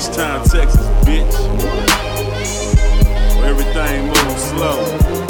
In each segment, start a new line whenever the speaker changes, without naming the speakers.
H-Town, Texas, bitch. Where everything moves slow.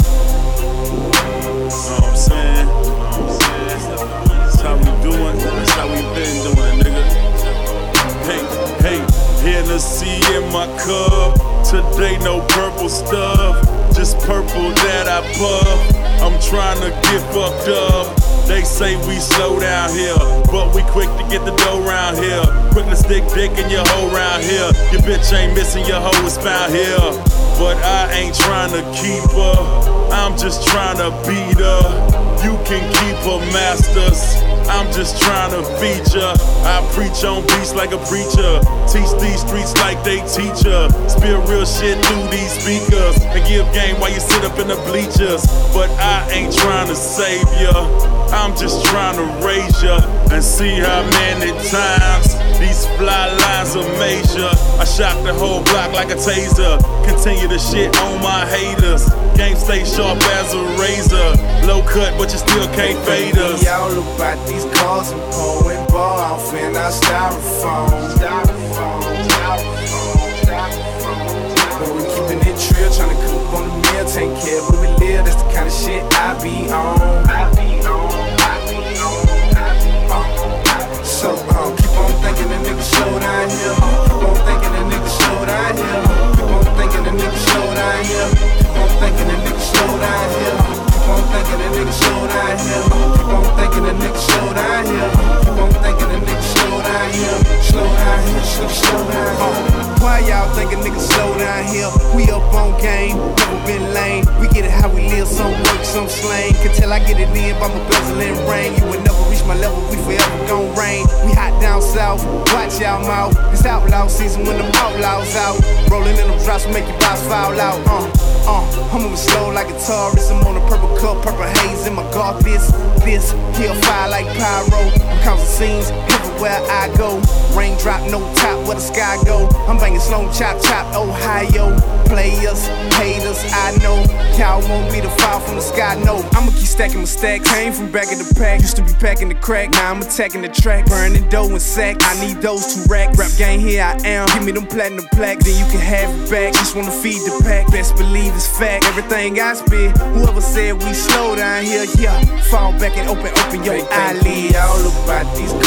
Know what I'm saying? That's how we doing. That's how we been doing, nigga. Hey, Hennessy in my cup. Today no purple stuff, just purple that I puff. I'm trying to get fucked up. They say we slow down here, but we quick to get the dough round here. Quick to stick dick in your hoe round here. Your bitch ain't missing, your hoe is found here. But I ain't trying to keep her, I'm just trying to beat her. You can keep her masters, I'm just trying to feature. I preach on beats like a preacher, teach these streets like they teach her. Spill real shit through these speakers, and give game while you sit up in the bleachers. But I ain't trying to save ya, I'm just trying to raise ya. And see how many times these fly lines are major. I shock the whole block like a taser, continue to shit on my haters. Game stay sharp as a razor, low cut but you still can't fade us.
Y'all about these cars and pouring ball off in our styrofoam. But we keeping it trill, trying to cook on the meal, take care of where we live. That's the kind of shit I be on. So keep on thinking the nigga slow down here. Keep on thinking the nigga slow down here. Keep on thinking the nigga slow down here. Keep on thinking the nigga slow down here. Keep on thinking the nigga slow down here. Keep on thinking the nigga slow down here. Keep on thinking the nigga slow down here. Slow down here, slow down here. Why y'all thinking niggas slow down here? We up on game, never been lame. We get it how we live, some work, some slang. Can tell I get it in by my bezel and rain. You would never reach my level, we forever gon' reign. We hot down south, watch y'all mouth. It's outlaw season when them outlaws out. Rolling in them drops will make your boss foul out. I'm moving slow like a tourist. I'm on a purple cup, purple haze in my golf. This, he'll fire like pyro. I'm counting scenes everywhere I go. Raindrop, no top, where the sky go. I'm banging slow, chop, Ohio. Players, haters, I know. Y'all want me to fall from the sky, no. I'ma keep stacking my stacks. Came from back in the pack, used to be packing the crack. Now I'm attacking the track, burning dough and sack. I need those 2 racks. Rap game, here I am. Give me them platinum plaques, then you can have it back. Just wanna feed the pack, best believe it's fact. Everything I spit, whoever said we slow down here, yeah. Fall back and open your eyelids. Y'all about these